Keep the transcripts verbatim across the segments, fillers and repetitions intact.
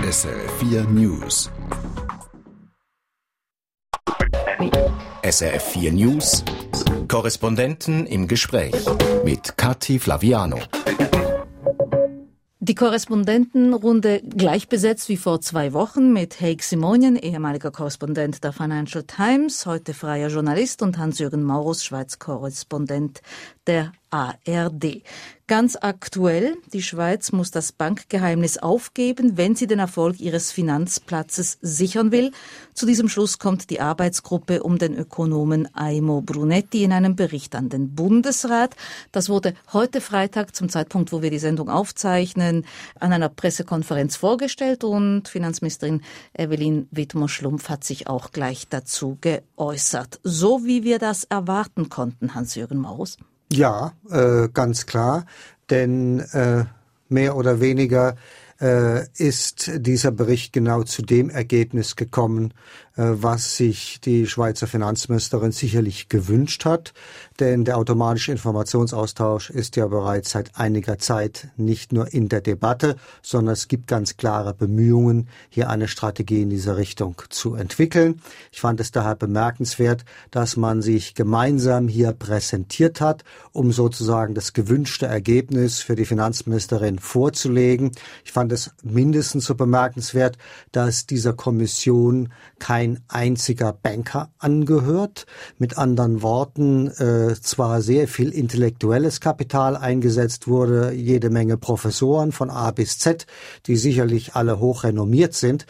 S R F vier News. S R F vier News. Korrespondenten im Gespräch mit Kathi Flaviano. Die Korrespondentenrunde gleich besetzt wie vor zwei Wochen mit Heik Simonian, ehemaliger Korrespondent der Financial Times, heute freier Journalist, und Hans-Jürgen Maurus, Schweiz-Korrespondent der A R D. Ganz aktuell, die Schweiz muss das Bankgeheimnis aufgeben, wenn sie den Erfolg ihres Finanzplatzes sichern will. Zu diesem Schluss kommt die Arbeitsgruppe um den Ökonomen Aimo Brunetti in einem Bericht an den Bundesrat. Das wurde heute Freitag, zum Zeitpunkt, wo wir die Sendung aufzeichnen, an einer Pressekonferenz vorgestellt, und Finanzministerin Evelyn Widmer-Schlumpf hat sich auch gleich dazu geäußert. So wie wir das erwarten konnten, Hans-Jürgen Maurus. Ja, äh, ganz klar, denn äh, mehr oder weniger äh, ist dieser Bericht genau zu dem Ergebnis gekommen, äh, was sich die Schweizer Finanzministerin sicherlich gewünscht hat. Denn der automatische Informationsaustausch ist ja bereits seit einiger Zeit nicht nur in der Debatte, sondern es gibt ganz klare Bemühungen, hier eine Strategie in dieser Richtung zu entwickeln. Ich fand es daher bemerkenswert, dass man sich gemeinsam hier präsentiert hat, um sozusagen das gewünschte Ergebnis für die Finanzministerin vorzulegen. Ich fand es mindestens so bemerkenswert, dass dieser Kommission kein einziger Banker angehört. Mit anderen Worten, äh, zwar sehr viel intellektuelles Kapital eingesetzt wurde, jede Menge Professoren von A bis Z, die sicherlich alle hochrenommiert sind,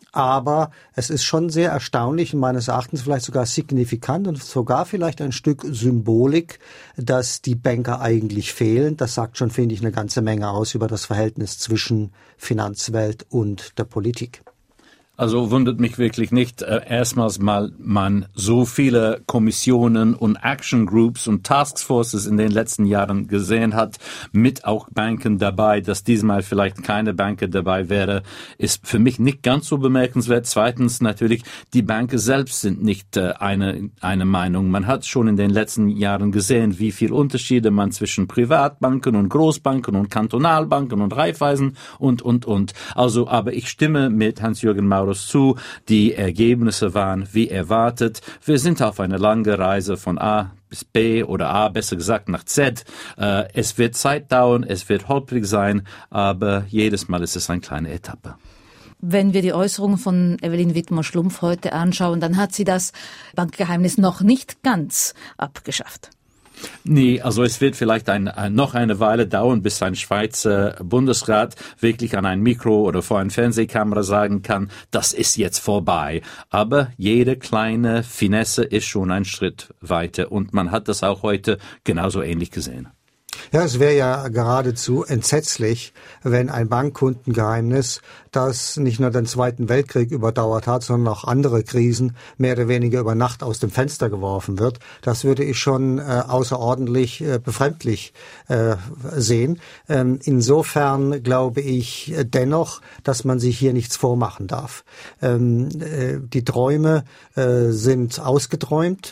aber es ist schon sehr erstaunlich und meines Erachtens vielleicht sogar signifikant und sogar vielleicht ein Stück Symbolik, dass die Banker eigentlich fehlen. Das sagt schon, finde ich, eine ganze Menge aus über das Verhältnis zwischen Finanzwelt und der Politik. Also wundert mich wirklich nicht, äh, erstmals mal man so viele Kommissionen und Action Groups und Taskforces in den letzten Jahren gesehen hat, mit auch Banken dabei. Dass diesmal vielleicht keine Banker dabei wäre, ist für mich nicht ganz so bemerkenswert. Zweitens natürlich, die Banken selbst sind nicht äh, eine eine Meinung. Man hat schon in den letzten Jahren gesehen, wie viel Unterschiede man zwischen Privatbanken und Großbanken und Kantonalbanken und Raiffeisen und, und, und. Also, aber ich stimme mit Hans-Jürgen Maurus zu. Die Ergebnisse waren wie erwartet. Wir sind auf einer langen Reise von A bis B oder A, besser gesagt, nach Z. Äh, es wird Zeit dauern, es wird holprig sein, aber jedes Mal ist es eine kleine Etappe. Wenn wir die Äußerungen von Evelyn Widmer-Schlumpf heute anschauen, dann hat sie das Bankgeheimnis noch nicht ganz abgeschafft. Nee, also es wird vielleicht ein, ein, noch eine Weile dauern, bis ein Schweizer Bundesrat wirklich an ein Mikro oder vor einer Fernsehkamera sagen kann, das ist jetzt vorbei. Aber jede kleine Finesse ist schon ein Schritt weiter und man hat das auch heute genauso ähnlich gesehen. Ja, es wäre ja geradezu entsetzlich, wenn ein Bankkundengeheimnis, das nicht nur den Zweiten Weltkrieg überdauert hat, sondern auch andere Krisen, mehr oder weniger über Nacht aus dem Fenster geworfen wird. Das würde ich schon äh, außerordentlich äh, befremdlich äh, sehen. Ähm, insofern glaube ich äh, dennoch, dass man sich hier nichts vormachen darf. Ähm, äh, die Träume äh, sind ausgeträumt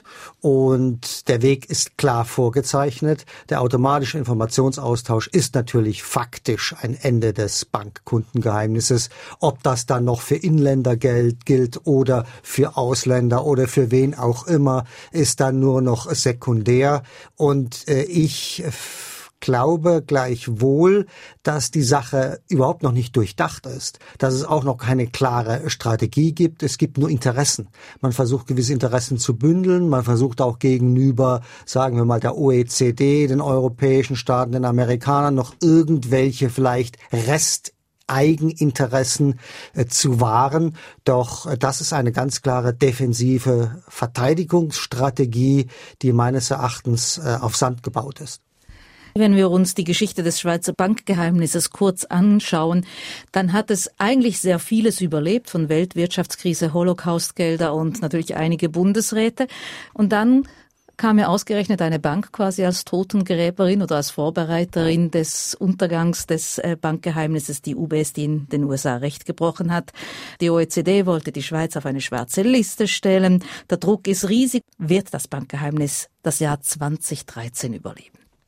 und der Weg ist klar vorgezeichnet. Der automatische Informationsaustausch ist natürlich faktisch ein Ende des Bankkundengeheimnisses. Ob das dann noch für Inländer gilt, gilt oder für Ausländer oder für wen auch immer, ist dann nur noch sekundär. Und äh, ich glaube gleichwohl, dass die Sache überhaupt noch nicht durchdacht ist, dass es auch noch keine klare Strategie gibt. Es gibt nur Interessen. Man versucht, gewisse Interessen zu bündeln. Man versucht auch gegenüber, sagen wir mal, der O E C D, den europäischen Staaten, den Amerikanern noch irgendwelche vielleicht Rest Eigeninteressen äh, zu wahren. Doch äh, das ist eine ganz klare defensive Verteidigungsstrategie, die meines Erachtens äh, auf Sand gebaut ist. Wenn wir uns die Geschichte des Schweizer Bankgeheimnisses kurz anschauen, dann hat es eigentlich sehr vieles überlebt, von Weltwirtschaftskrise, Holocaustgelder und natürlich einige Bundesräte. Und dann kam ja ausgerechnet eine Bank quasi als Totengräberin oder als Vorbereiterin des Untergangs des Bankgeheimnisses, die U B S, die in den U S A Recht gebrochen hat. Die O E C D wollte die Schweiz auf eine schwarze Liste stellen. Der Druck ist riesig. Wird das Bankgeheimnis das Jahr zwanzig dreizehn überleben?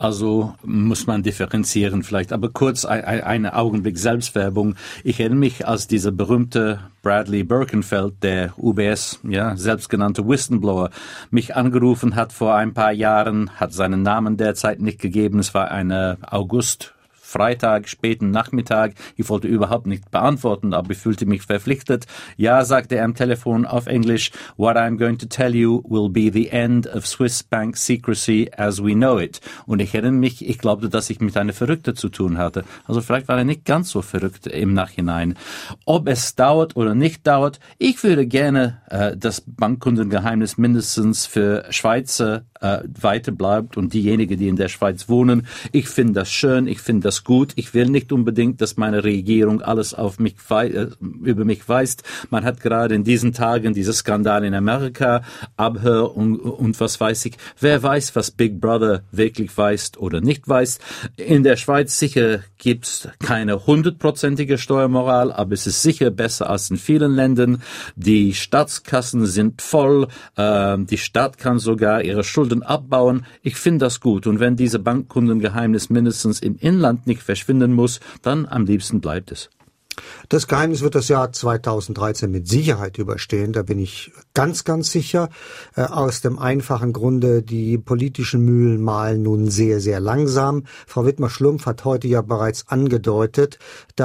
Also muss man differenzieren vielleicht. Aber kurz ein, ein Augenblick Selbstwerbung. Ich erinnere mich, als dieser berühmte Bradley Birkenfeld, der U B S, ja, selbstgenannte Whistleblower, mich angerufen hat vor ein paar Jahren, hat seinen Namen derzeit nicht gegeben. Es war eine August Freitag, späten Nachmittag. Ich wollte überhaupt nicht beantworten, aber ich fühlte mich verpflichtet. Ja, sagte er am Telefon auf Englisch, what I'm going to tell you will be the end of Swiss bank secrecy as we know it. Und ich erinnere mich, ich glaubte, dass ich mit einer Verrückten zu tun hatte. Also vielleicht war er nicht ganz so verrückt im Nachhinein. Ob es dauert oder nicht dauert, ich würde gerne äh, das Bankkundengeheimnis mindestens für Schweizer äh, weiter bleibt und diejenigen, die in der Schweiz wohnen. Ich finde das schön, ich finde das gut. Ich will nicht unbedingt, dass meine Regierung alles auf mich äh, über mich weist. Man hat gerade in diesen Tagen diese Skandal in Amerika, Abhör und, und was weiß ich. Wer weiß, was Big Brother wirklich weiß oder nicht weiß. In der Schweiz sicher gibt's keine hundertprozentige Steuermoral, aber es ist sicher besser als in vielen Ländern. Die Staatskassen sind voll. Äh, die Stadt kann sogar ihre Schulden abbauen. Ich finde das gut. Und wenn diese Bankkundengeheimnis mindestens im Inland nicht verschwinden muss, dann am liebsten bleibt es. Das Geheimnis wird das Jahr zweitausenddreizehn mit Sicherheit überstehen, da bin ich ganz, ganz sicher. Äh, aus dem einfachen Grunde, die politischen Mühlen mahlen nun sehr, sehr langsam. Frau Wittmer-Schlumpf hat heute ja bereits angedeutet,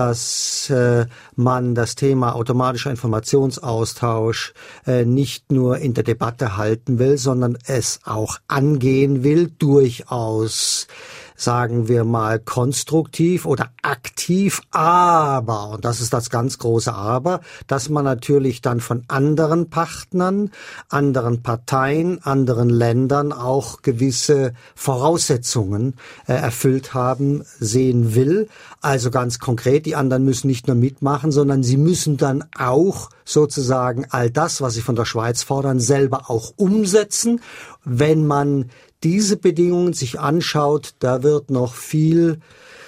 dass äh, man das Thema automatischer Informationsaustausch äh, nicht nur in der Debatte halten will, sondern es auch angehen will, durchaus, sagen wir mal, konstruktiv oder aktiv, aber, und das ist das ganz große Aber, dass man natürlich dann von anderen Partnern, anderen Parteien, anderen Ländern auch gewisse Voraussetzungen äh, erfüllt haben, sehen will. Also ganz konkret, die anderen müssen nicht nur mitmachen, sondern sie müssen dann auch sozusagen all das, was sie von der Schweiz fordern, selber auch umsetzen. Wenn man diese Bedingungen sich anschaut, da wird noch viel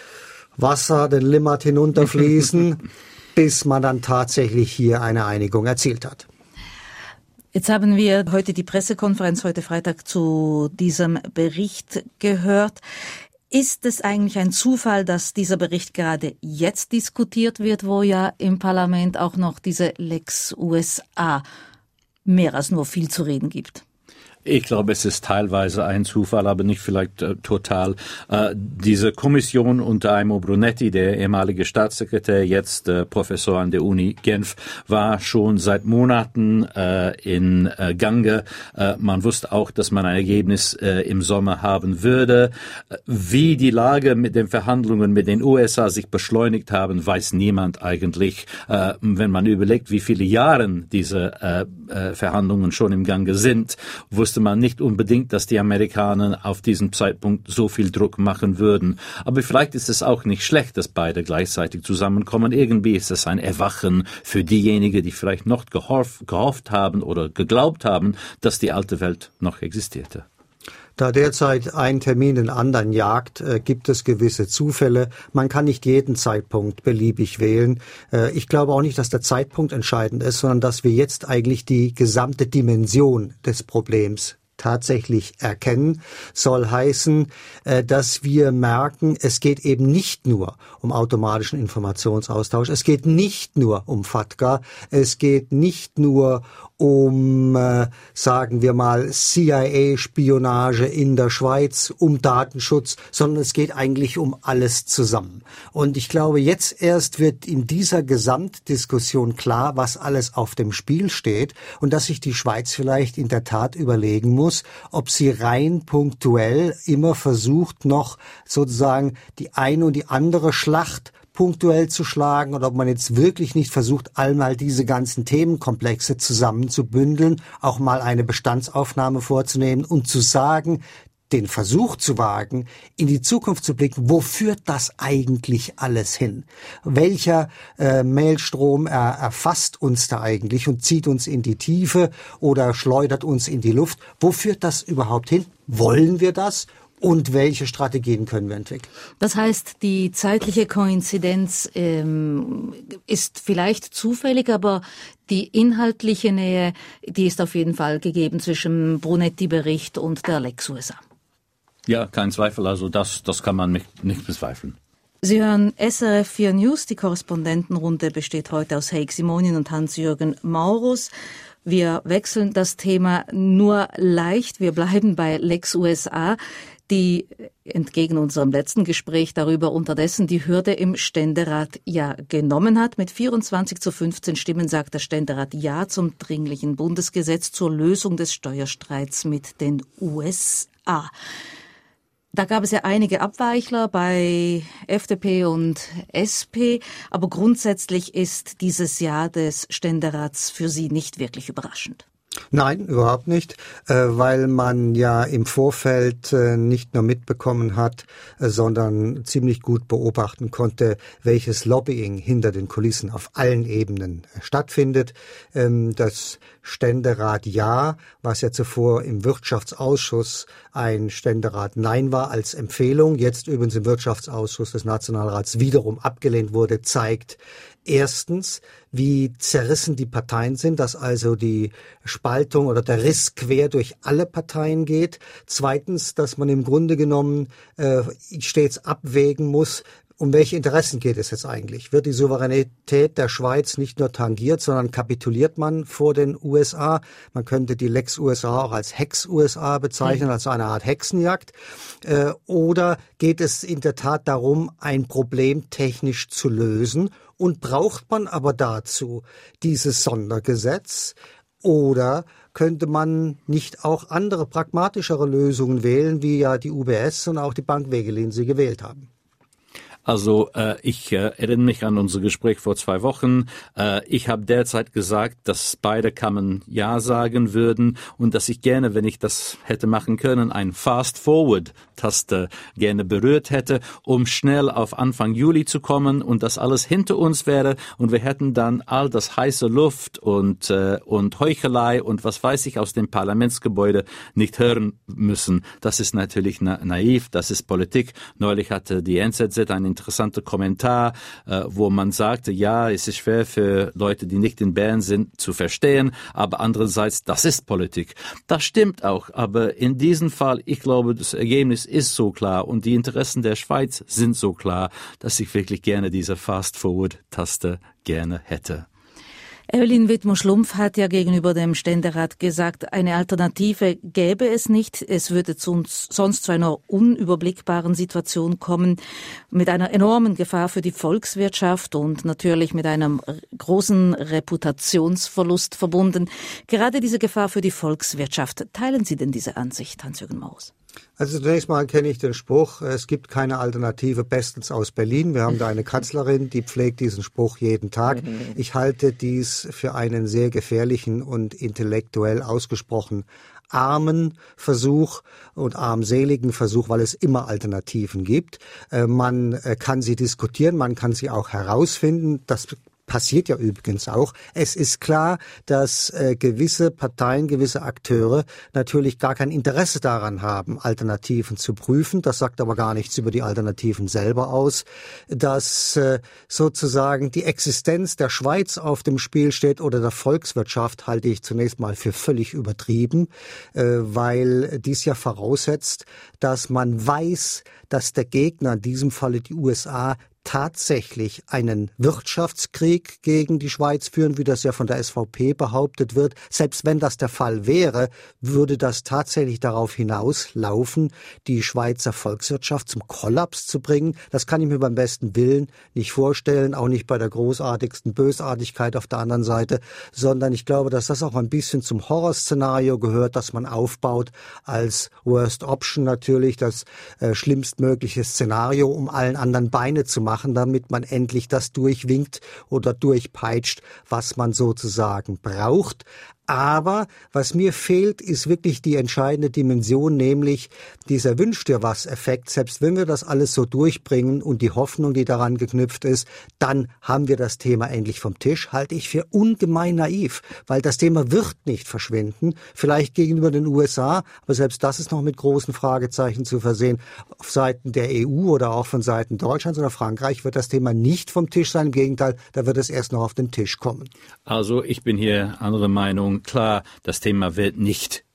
Wasser den Limmat hinunterfließen, bis man dann tatsächlich hier eine Einigung erzielt hat. Jetzt haben wir heute die Pressekonferenz, heute Freitag, zu diesem Bericht gehört. Ist es eigentlich ein Zufall, dass dieser Bericht gerade jetzt diskutiert wird, wo ja im Parlament auch noch diese Lex U S A mehr als nur viel zu reden gibt? Ich glaube, es ist teilweise ein Zufall, aber nicht vielleicht äh, total. Äh, diese Kommission unter Aimo Brunetti, der ehemalige Staatssekretär, jetzt äh, Professor an der Uni Genf, war schon seit Monaten äh, in äh, Gange. Äh, man wusste auch, dass man ein Ergebnis äh, im Sommer haben würde. Wie die Lage mit den Verhandlungen mit den U S A sich beschleunigt haben, weiß niemand eigentlich. Äh, wenn man überlegt, wie viele Jahre diese äh, äh, Verhandlungen schon im Gange sind, wusste man nicht unbedingt, dass die Amerikaner auf diesem Zeitpunkt so viel Druck machen würden. Aber vielleicht ist es auch nicht schlecht, dass beide gleichzeitig zusammenkommen. Irgendwie ist es ein Erwachen für diejenigen, die vielleicht noch gehofft, gehofft haben oder geglaubt haben, dass die alte Welt noch existierte. Da derzeit ein Termin den anderen jagt, äh, gibt es gewisse Zufälle. Man kann nicht jeden Zeitpunkt beliebig wählen. Äh, ich glaube auch nicht, dass der Zeitpunkt entscheidend ist, sondern dass wir jetzt eigentlich die gesamte Dimension des Problems tatsächlich erkennen, soll heißen, dass wir merken, es geht eben nicht nur um automatischen Informationsaustausch, es geht nicht nur um FATCA, es geht nicht nur um, äh, sagen wir mal, C I A-Spionage in der Schweiz, um Datenschutz, sondern es geht eigentlich um alles zusammen. Und ich glaube, jetzt erst wird in dieser Gesamtdiskussion klar, was alles auf dem Spiel steht und dass sich die Schweiz vielleicht in der Tat überlegen muss, ob sie rein punktuell immer versucht, noch sozusagen die eine und die andere Schlacht punktuell zu schlagen oder ob man jetzt wirklich nicht versucht, einmal diese ganzen Themenkomplexe zusammenzubündeln, auch mal eine Bestandsaufnahme vorzunehmen und zu sagen, den Versuch zu wagen, in die Zukunft zu blicken, wo führt das eigentlich alles hin? Welcher äh, Mailstrom er, erfasst uns da eigentlich und zieht uns in die Tiefe oder schleudert uns in die Luft? Wo führt das überhaupt hin? Wollen wir das? Und welche Strategien können wir entwickeln? Das heißt, die zeitliche Koinzidenz ähm, ist vielleicht zufällig, aber die inhaltliche Nähe, die ist auf jeden Fall gegeben zwischen Brunetti-Bericht und der Lex U S A. Ja, kein Zweifel. Also das, das kann man nicht, nicht bezweifeln. Sie hören S R F vier News. Die Korrespondentenrunde besteht heute aus Heik Simonien und Hans-Jürgen Maurus. Wir wechseln das Thema nur leicht. Wir bleiben bei Lex U S A, die entgegen unserem letzten Gespräch darüber unterdessen die Hürde im Ständerat ja genommen hat. Mit vierundzwanzig zu fünfzehn Stimmen sagt der Ständerat Ja zum dringlichen Bundesgesetz zur Lösung des Steuerstreits mit den U S A. Da gab es ja einige Abweichler bei F D P und S P, aber grundsätzlich ist dieses Ja des Ständerats für Sie nicht wirklich überraschend. Nein, überhaupt nicht, weil man ja im Vorfeld nicht nur mitbekommen hat, sondern ziemlich gut beobachten konnte, welches Lobbying hinter den Kulissen auf allen Ebenen stattfindet. Das Ständerat Ja, was ja zuvor im Wirtschaftsausschuss ein Ständerat Nein war als Empfehlung, jetzt übrigens im Wirtschaftsausschuss des Nationalrats wiederum abgelehnt wurde, zeigt erstens, wie zerrissen die Parteien sind, dass also die Spaltung oder der Riss quer durch alle Parteien geht. Zweitens, dass man im Grunde genommen äh, stets abwägen muss, um welche Interessen geht es jetzt eigentlich? Wird die Souveränität der Schweiz nicht nur tangiert, sondern kapituliert man vor den U S A? Man könnte die Lex U S A auch als Hex U S A bezeichnen, mhm. als eine Art Hexenjagd. Äh, oder geht es in der Tat darum, ein Problem technisch zu lösen? Und braucht man aber dazu dieses Sondergesetz? Oder könnte man nicht auch andere pragmatischere Lösungen wählen, wie ja die U B S und auch die Bank Wegelin sie gewählt haben? Also äh, ich äh, erinnere mich an unser Gespräch vor zwei Wochen. Äh, ich habe derzeit gesagt, dass beide Kammern Ja sagen würden und dass ich gerne, wenn ich das hätte machen können, ein Fast-Forward-Taste gerne berührt hätte, um schnell auf Anfang Juli zu kommen und das alles hinter uns wäre und wir hätten dann all das heiße Luft und äh, und Heuchelei und was weiß ich aus dem Parlamentsgebäude nicht hören müssen. Das ist natürlich na- naiv, das ist Politik. Neulich hatte die N Z Z einen interessanter Kommentar, äh, wo man sagte, ja, es ist schwer für Leute, die nicht in Bern sind, zu verstehen, aber andererseits, das ist Politik. Das stimmt auch, aber in diesem Fall, ich glaube, das Ergebnis ist so klar und die Interessen der Schweiz sind so klar, dass ich wirklich gerne diese Fast-Forward-Taste gerne hätte. Evelyn Widmer-Schlumpf hat ja gegenüber dem Ständerat gesagt, eine Alternative gäbe es nicht. Es würde zu, sonst zu einer unüberblickbaren Situation kommen, mit einer enormen Gefahr für die Volkswirtschaft und natürlich mit einem großen Reputationsverlust verbunden. Gerade diese Gefahr für die Volkswirtschaft. Teilen Sie denn diese Ansicht, Hans-Jürgen Maurus? Also zunächst mal kenne ich den Spruch, es gibt keine Alternative, bestens aus Berlin. Wir haben da eine Kanzlerin, die pflegt diesen Spruch jeden Tag. Ich halte dies für einen sehr gefährlichen und intellektuell ausgesprochen armen Versuch und armseligen Versuch, weil es immer Alternativen gibt. Man kann sie diskutieren, man kann sie auch herausfinden. Das passiert ja übrigens auch. Es ist klar, dass äh, gewisse Parteien, gewisse Akteure natürlich gar kein Interesse daran haben, Alternativen zu prüfen. Das sagt aber gar nichts über die Alternativen selber aus. Dass äh, sozusagen die Existenz der Schweiz auf dem Spiel steht oder der Volkswirtschaft, halte ich zunächst mal für völlig übertrieben, äh, weil dies ja voraussetzt, dass man weiß, dass der Gegner, in diesem Falle die U S A, tatsächlich einen Wirtschaftskrieg gegen die Schweiz führen, wie das ja von der S V P behauptet wird. Selbst wenn das der Fall wäre, würde das tatsächlich darauf hinauslaufen, die Schweizer Volkswirtschaft zum Kollaps zu bringen. Das kann ich mir beim besten Willen nicht vorstellen, auch nicht bei der großartigsten Bösartigkeit auf der anderen Seite, sondern ich glaube, dass das auch ein bisschen zum Horrorszenario gehört, das man aufbaut als Worst Option natürlich, das äh, schlimmstmögliche Szenario, um allen anderen Beine zu machen, damit man endlich das durchwinkt oder durchpeitscht, was man sozusagen braucht. Aber was mir fehlt, ist wirklich die entscheidende Dimension, nämlich dieser Wünsch-dir-was-Effekt. Selbst wenn wir das alles so durchbringen und die Hoffnung, die daran geknüpft ist, dann haben wir das Thema endlich vom Tisch, halte ich für ungemein naiv, weil das Thema wird nicht verschwinden, vielleicht gegenüber den U S A, aber selbst das ist noch mit großen Fragezeichen zu versehen. Auf Seiten der E U oder auch von Seiten Deutschlands oder Frankreich wird das Thema nicht vom Tisch sein, im Gegenteil, da wird es erst noch auf den Tisch kommen. Also ich bin hier anderer Meinung. Klar, das Thema wird nicht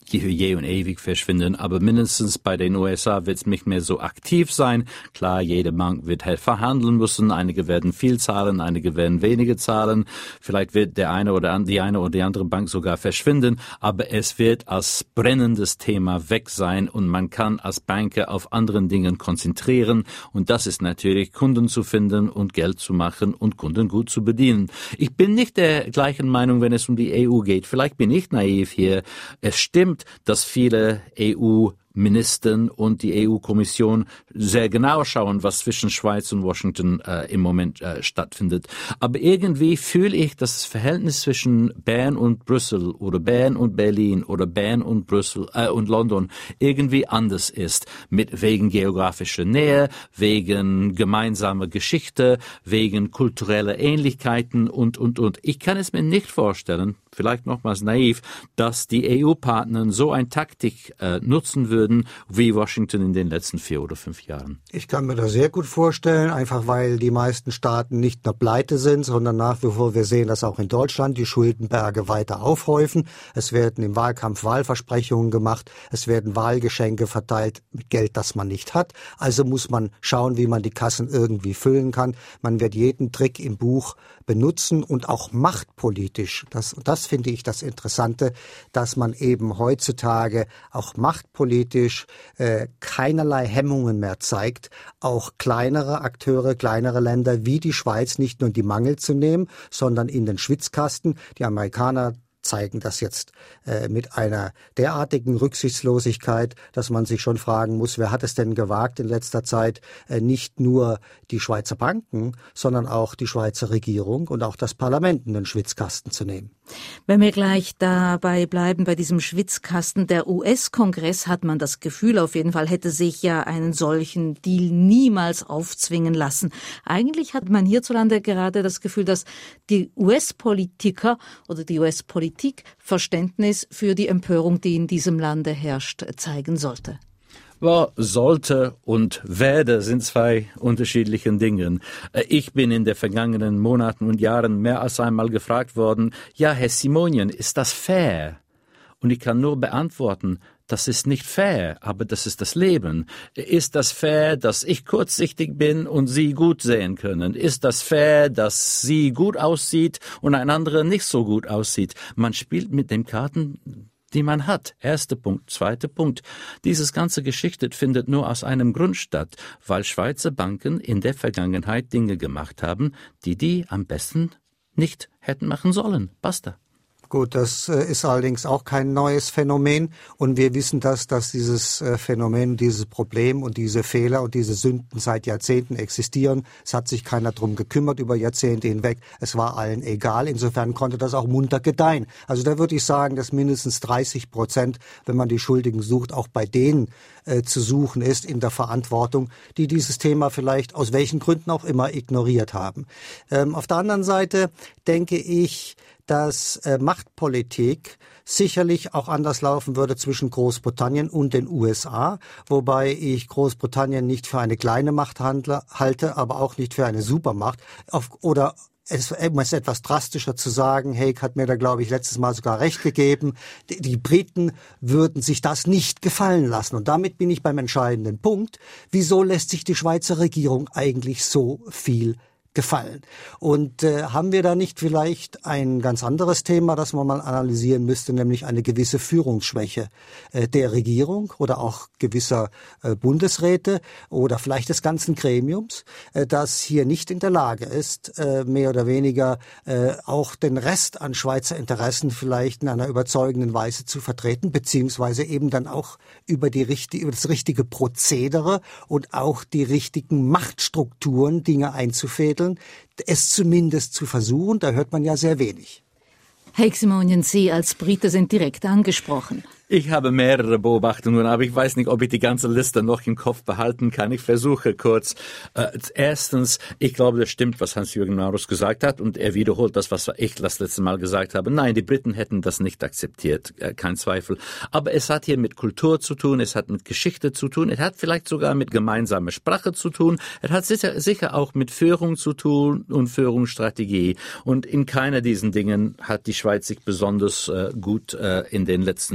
je und ewig verschwinden, aber mindestens bei den U S A wird es nicht mehr so aktiv sein. Klar, jede Bank wird halt verhandeln müssen, einige werden viel zahlen, einige werden wenige zahlen, vielleicht wird der eine oder die eine oder die andere Bank sogar verschwinden, aber es wird als brennendes Thema weg sein und man kann als Banker auf anderen Dingen konzentrieren und das ist natürlich, Kunden zu finden und Geld zu machen und Kunden gut zu bedienen. Ich bin nicht der gleichen Meinung, wenn es um die E U geht. Vielleicht bin ich naiv hier. Es stimmt, dass viele E U-Ministern und die E U-Kommission sehr genau schauen, was zwischen Schweiz und Washington äh, im Moment äh, stattfindet. Aber irgendwie fühle ich, dass das Verhältnis zwischen Bern und Brüssel oder Bern und Berlin oder Bern und Brüssel äh, und London irgendwie anders ist. Mit wegen geografischer Nähe, wegen gemeinsamer Geschichte, wegen kultureller Ähnlichkeiten und, und, und. Ich kann es mir nicht vorstellen, vielleicht nochmals naiv, dass die E U-Partner so eine Taktik äh, nutzen würden, wie Washington in den letzten vier oder fünf Jahren. Ich kann mir das sehr gut vorstellen, einfach weil die meisten Staaten nicht nur pleite sind, sondern nach wie vor, wir sehen das auch in Deutschland, die Schuldenberge weiter aufhäufen. Es werden im Wahlkampf Wahlversprechungen gemacht, es werden Wahlgeschenke verteilt mit Geld, das man nicht hat. Also muss man schauen, wie man die Kassen irgendwie füllen kann. Man wird jeden Trick im Buch benutzen und auch machtpolitisch. Das, das finde ich das Interessante, dass man eben heutzutage auch machtpolitisch äh, keinerlei Hemmungen mehr zeigt, auch kleinere Akteure, kleinere Länder wie die Schweiz nicht nur in die Mangel zu nehmen, sondern in den Schwitzkasten. Die Amerikaner zeigen das jetzt äh, mit einer derartigen Rücksichtslosigkeit, dass man sich schon fragen muss, wer hat es denn gewagt in letzter Zeit, äh, nicht nur die Schweizer Banken, sondern auch die Schweizer Regierung und auch das Parlament in den Schwitzkasten zu nehmen. Wenn wir gleich dabei bleiben, bei diesem Schwitzkasten, der U S-Kongress, hat man das Gefühl, auf jeden Fall hätte sich ja einen solchen Deal niemals aufzwingen lassen. Eigentlich hat man hierzulande gerade das Gefühl, dass die U S-Politiker oder die U S-Politik Verständnis für die Empörung, die in diesem Lande herrscht, zeigen sollte. Well, sollte und werde sind zwei unterschiedliche Dinge. Ich bin in den vergangenen Monaten und Jahren mehr als einmal gefragt worden, ja, Herr Simonian, ist das fair? Und ich kann nur beantworten, das ist nicht fair, aber das ist das Leben. Ist das fair, dass ich kurzsichtig bin und Sie gut sehen können? Ist das fair, dass sie gut aussieht und ein anderer nicht so gut aussieht? Man spielt mit den Karten, die man hat. Erster Punkt. Zweiter Punkt. Dieses ganze Geschichte findet nur aus einem Grund statt, weil Schweizer Banken in der Vergangenheit Dinge gemacht haben, die die am besten nicht hätten machen sollen. Basta. Gut, das ist allerdings auch kein neues Phänomen und wir wissen das, dass dieses Phänomen, dieses Problem und diese Fehler und diese Sünden seit Jahrzehnten existieren. Es hat sich keiner drum gekümmert über Jahrzehnte hinweg. Es war allen egal. Insofern konnte das auch munter gedeihen. Also da würde ich sagen, dass mindestens dreißig Prozent, wenn man die Schuldigen sucht, auch bei denen äh, zu suchen ist in der Verantwortung, die dieses Thema vielleicht aus welchen Gründen auch immer ignoriert haben. Ähm, auf der anderen Seite denke ich, dass äh, Machtpolitik sicherlich auch anders laufen würde zwischen Großbritannien und den U S A, wobei ich Großbritannien nicht für eine kleine Macht handle, halte, aber auch nicht für eine Supermacht. Auf, oder es ist etwas drastischer zu sagen, Haig hat mir da, glaube ich, letztes Mal sogar recht gegeben, die, die Briten würden sich das nicht gefallen lassen. Und damit bin ich beim entscheidenden Punkt. Wieso lässt sich die Schweizer Regierung eigentlich so viel gefallen? Und äh, haben wir da nicht vielleicht ein ganz anderes Thema, das man mal analysieren müsste, nämlich eine gewisse Führungsschwäche äh, der Regierung oder auch gewisser äh, Bundesräte oder vielleicht des ganzen Gremiums, äh, das hier nicht in der Lage ist, äh, mehr oder weniger äh, auch den Rest an Schweizer Interessen vielleicht in einer überzeugenden Weise zu vertreten, beziehungsweise eben dann auch über die richtig, über das richtige Prozedere und auch die richtigen Machtstrukturen Dinge einzufädeln, es zumindest zu versuchen. Da hört man ja sehr wenig. Haig Simonian, Sie als Brite sind direkt angesprochen. Ich habe mehrere Beobachtungen, aber ich weiß nicht, ob ich die ganze Liste noch im Kopf behalten kann. Ich versuche kurz. Äh, erstens, ich glaube, das stimmt, was Hans-Jürgen Maurus gesagt hat, und er wiederholt das, was ich das letzte Mal gesagt habe. Nein, die Briten hätten das nicht akzeptiert, äh, kein Zweifel. Aber es hat hier mit Kultur zu tun, es hat mit Geschichte zu tun, es hat vielleicht sogar mit gemeinsamer Sprache zu tun, es hat sicher, sicher auch mit Führung zu tun und Führungsstrategie. Und in keiner diesen Dingen hat die Schweiz sich besonders äh, gut äh, in den letzten Jahren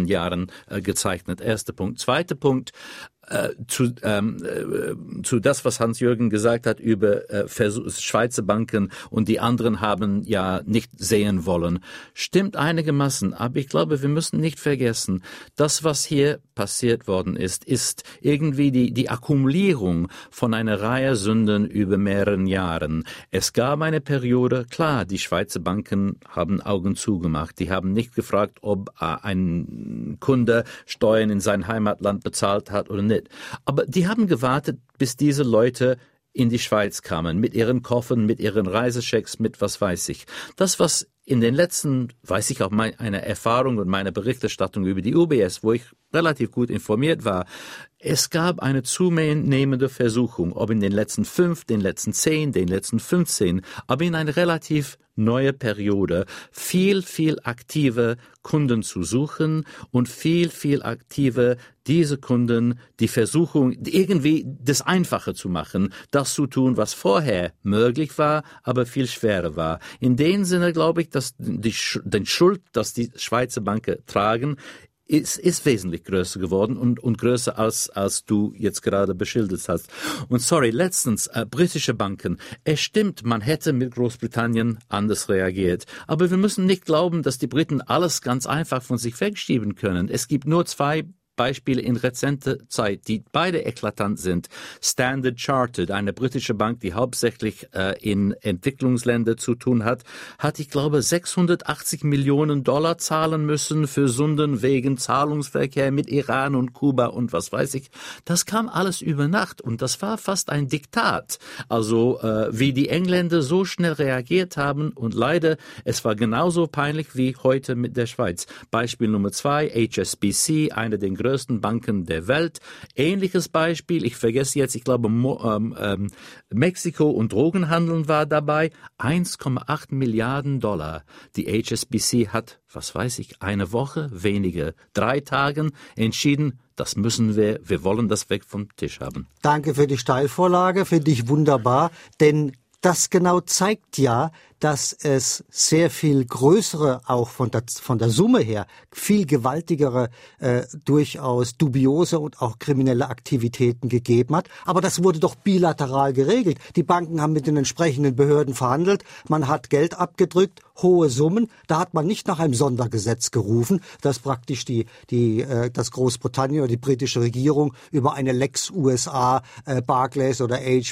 Jahren äh, gezeichnet. Erster Punkt. Zweiter Punkt. Äh, zu, ähm, äh, zu das, was Hans-Jürgen gesagt hat über äh, Schweizer Banken und die anderen haben ja nicht sehen wollen. Stimmt einigermaßen, aber ich glaube, wir müssen nicht vergessen, das, was hier passiert worden ist, ist irgendwie die, die Akkumulierung von einer Reihe Sünden über mehreren Jahren. Es gab eine Periode, klar, die Schweizer Banken haben Augen zugemacht. Die haben nicht gefragt, ob äh, ein Kunde Steuern in sein Heimatland bezahlt hat oder nicht. Aber die haben gewartet, bis diese Leute in die Schweiz kamen, mit ihren Koffern, mit ihren Reisechecks, mit was weiß ich. Das, was in den letzten, weiß ich auch meine Erfahrung und meine Berichterstattung über die U B S, wo ich relativ gut informiert war, es gab eine zunehmende Versuchung, ob in den letzten fünf, den letzten zehn, den letzten fünfzehn, aber in eine relativ neue Periode viel, viel aktive Kunden zu suchen und viel, viel aktive diese Kunden die Versuchung, irgendwie das Einfache zu machen, das zu tun, was vorher möglich war, aber viel schwerer war. In dem Sinne glaube ich, dass die, die Schuld, dass die Schweizer Banken tragen, ist, ist wesentlich größer geworden und, und größer als, als du jetzt gerade beschildert hast. Und sorry, letztens, äh, britische Banken. Es stimmt, man hätte mit Großbritannien anders reagiert. Aber wir müssen nicht glauben, dass die Briten alles ganz einfach von sich wegschieben können. Es gibt nur zwei Beispiele in rezenter Zeit, die beide eklatant sind. Standard Chartered, eine britische Bank, die hauptsächlich äh, in Entwicklungsländern zu tun hat, hat, ich glaube, sechshundertachtzig Millionen Dollar zahlen müssen für Sünden wegen Zahlungsverkehr mit Iran und Kuba und was weiß ich. Das kam alles über Nacht und das war fast ein Diktat. Also äh, wie die Engländer so schnell reagiert haben und leider, es war genauso peinlich wie heute mit der Schweiz. Beispiel Nummer zwei, H S B C, eine der größten Banken der Welt. Ähnliches Beispiel, ich vergesse jetzt, ich glaube, Mo, ähm, ähm, Mexiko und Drogenhandeln war dabei, eins Komma acht Milliarden Dollar. Die H S B C hat, was weiß ich, eine Woche, weniger, drei Tagen entschieden, das müssen wir, wir wollen das weg vom Tisch haben. Danke für die Steilvorlage, finde ich wunderbar, denn das genau zeigt ja, dass es sehr viel größere, auch von der, von der Summe her, viel gewaltigere, äh, durchaus dubiose und auch kriminelle Aktivitäten gegeben hat. Aber das wurde doch bilateral geregelt. Die Banken haben mit den entsprechenden Behörden verhandelt. Man hat Geld abgedrückt, hohe Summen. Da hat man nicht nach einem Sondergesetz gerufen, dass praktisch die, die, äh, das Großbritannien oder die britische Regierung über eine Lex U S A, äh, Barclays oder H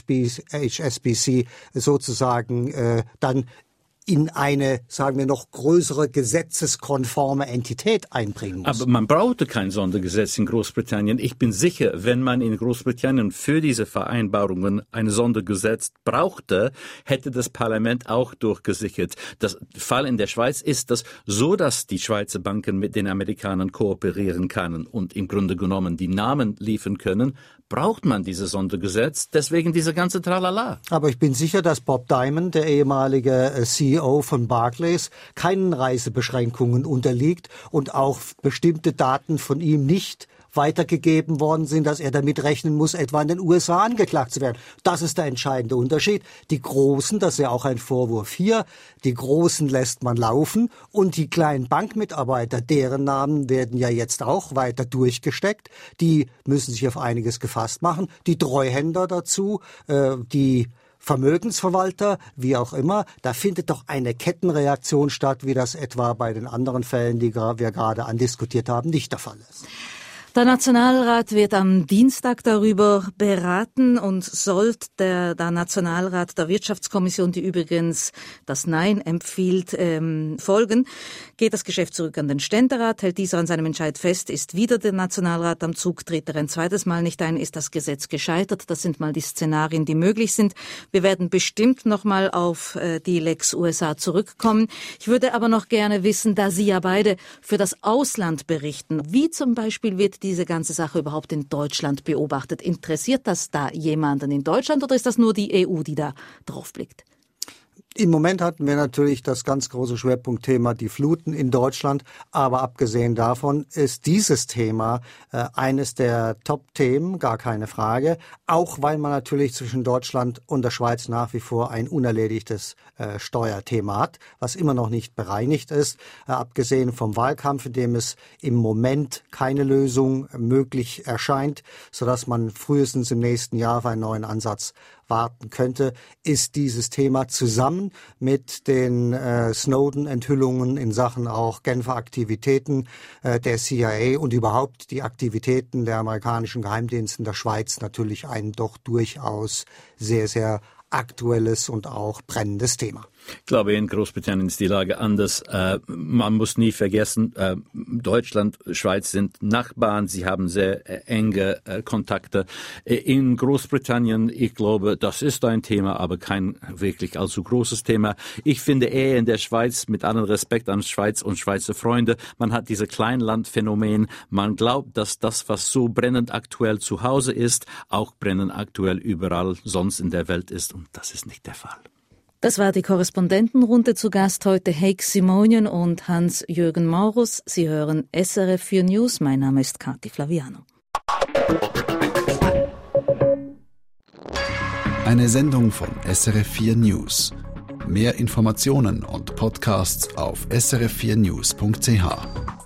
S B C sozusagen äh, dann in eine, sagen wir noch, größere gesetzeskonforme Entität einbringen muss. Aber man brauchte kein Sondergesetz in Großbritannien. Ich bin sicher, wenn man in Großbritannien für diese Vereinbarungen ein Sondergesetz brauchte, hätte das Parlament auch durchgesichert. Das Fall in der Schweiz ist das so, dass die Schweizer Banken mit den Amerikanern kooperieren können und im Grunde genommen die Namen liefern können, braucht man dieses Sondergesetz, deswegen diese ganze Tralala. Aber ich bin sicher, dass Bob Diamond, der ehemalige C E O von Barclays, keinen Reisebeschränkungen unterliegt und auch bestimmte Daten von ihm nicht weitergegeben worden sind, dass er damit rechnen muss, etwa in den U S A angeklagt zu werden. Das ist der entscheidende Unterschied. Die Großen, das ist ja auch ein Vorwurf hier, die Großen lässt man laufen und die kleinen Bankmitarbeiter, deren Namen werden ja jetzt auch weiter durchgesteckt, die müssen sich auf einiges gefasst machen. Die Treuhänder dazu, äh, die Vermögensverwalter, wie auch immer, da findet doch eine Kettenreaktion statt, wie das etwa bei den anderen Fällen, die wir gerade andiskutiert haben, nicht der Fall ist. Der Nationalrat wird am Dienstag darüber beraten und sollte der, der Nationalrat der Wirtschaftskommission, die übrigens das Nein empfiehlt, ähm, folgen, geht das Geschäft zurück an den Ständerat, hält dieser an seinem Entscheid fest, ist wieder der Nationalrat am Zug, tritt er ein zweites Mal nicht ein, ist das Gesetz gescheitert. Das sind mal die Szenarien, die möglich sind. Wir werden bestimmt nochmal auf äh, die Lex U S A zurückkommen. Ich würde aber noch gerne wissen, da Sie ja beide für das Ausland berichten, wie zum Beispiel wird diese ganze Sache überhaupt in Deutschland beobachtet? Interessiert das da jemanden in Deutschland oder ist das nur die E U, die da drauf blickt? Im Moment hatten wir natürlich das ganz große Schwerpunktthema die Fluten in Deutschland, aber abgesehen davon ist dieses Thema äh, eines der Top-Themen, gar keine Frage, auch weil man natürlich zwischen Deutschland und der Schweiz nach wie vor ein unerledigtes äh, Steuerthema hat, was immer noch nicht bereinigt ist, äh, abgesehen vom Wahlkampf, in dem es im Moment keine Lösung möglich erscheint, sodass man frühestens im nächsten Jahr auf einen neuen Ansatz warten könnte, ist dieses Thema zusammen mit den äh, Snowden-Enthüllungen in Sachen auch Genfer Aktivitäten äh, der C I A und überhaupt die Aktivitäten der amerikanischen Geheimdienste in der Schweiz natürlich ein doch durchaus sehr, sehr aktuelles und auch brennendes Thema. Ich glaube, in Großbritannien ist die Lage anders. Äh, man muss nie vergessen, äh, Deutschland, Schweiz sind Nachbarn. Sie haben sehr äh, enge äh, Kontakte. Äh, in Großbritannien, ich glaube, das ist ein Thema, aber kein wirklich allzu großes Thema. Ich finde eher in der Schweiz, mit allem Respekt an Schweiz und Schweizer Freunde, man hat dieses Kleinlandphänomen. Man glaubt, dass das, was so brennend aktuell zu Hause ist, auch brennend aktuell überall sonst in der Welt ist. Und das ist nicht der Fall. Das war die Korrespondentenrunde. Zu Gast heute Heik Simonyen und Hans-Jürgen Maurus. Sie hören S R F vier News. Mein Name ist Kathi Flaviano. Eine Sendung von S R F vier News. Mehr Informationen und Podcasts auf s r f vier news punkt c h.